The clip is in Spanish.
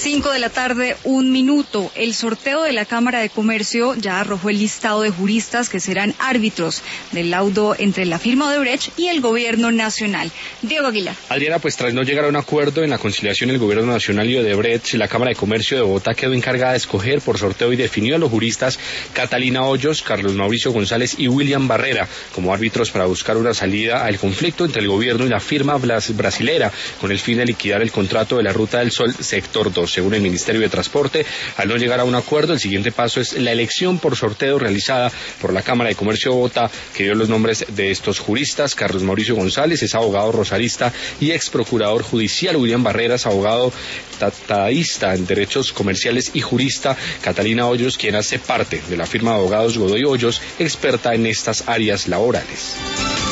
5 de la tarde, 1 minuto. El sorteo de la Cámara de Comercio ya arrojó el listado de juristas que serán árbitros del laudo entre la firma Odebrecht y el gobierno nacional. Diego Aguilar. Adriana, pues tras no llegar a un acuerdo en la conciliación el gobierno nacional y Odebrecht, la Cámara de Comercio de Bogotá quedó encargada de escoger por sorteo y definió a los juristas Catalina Hoyos, Carlos Mauricio González y William Barrera como árbitros para buscar una salida al conflicto entre el gobierno y la firma brasilera con el fin de liquidar el contrato de la Ruta del Sol Sector 2. Según el Ministerio de Transporte, al no llegar a un acuerdo, el siguiente paso es la elección por sorteo realizada por la Cámara de Comercio de Bogotá, que dio los nombres de estos juristas. Carlos Mauricio González es abogado rosarista y ex procurador judicial. William Barrera es abogado tratadista en derechos comerciales y jurista. Catalina Hoyos, quien hace parte de la firma de abogados Godoy Hoyos, experta en estas áreas laborales.